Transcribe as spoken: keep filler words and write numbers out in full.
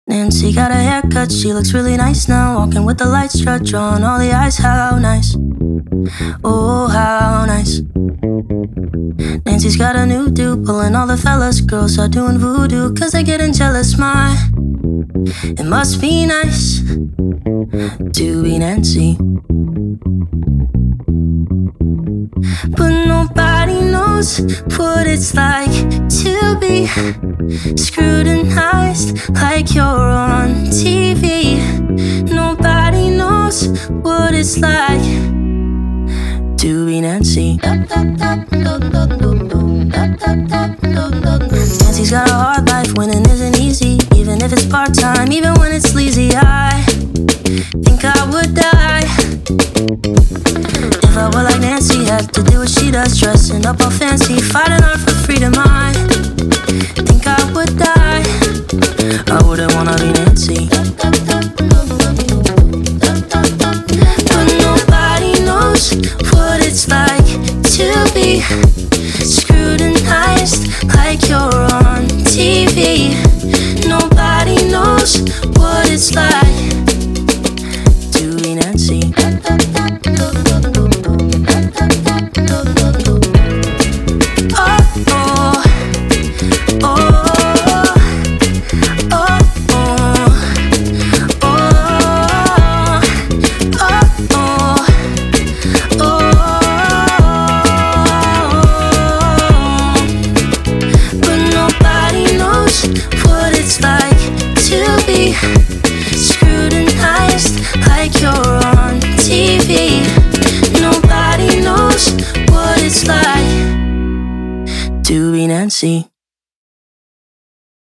Nancy got a haircut, she looks really nice now. Walking with the lights strut, drawing all the eyes, how nice. Oh, how nice. Nancy's got a new do, pulling all the fellas. Girls are doing voodoo, cause they're getting jealous, my. It must be nice to be Nancy. But nobody knows what it's like to be scrutinized like you're on T V. Nobody knows what it's like to be Nancy. Nancy's got a hard life, winning isn't easy. Even if it's part-time, even when it's sleazy. I think I would die if I were like Nancy, had to do what she does, dressing up all fancy, fighting hard for freedom. I think I would die. I wouldn't wanna be Nancy. But nobody knows what it's like to be scrutinized like you're on T V. Nobody knows what it's like to be Nancy. Scrutinized like you're on T V. Nobody knows what it's like to be Nancy.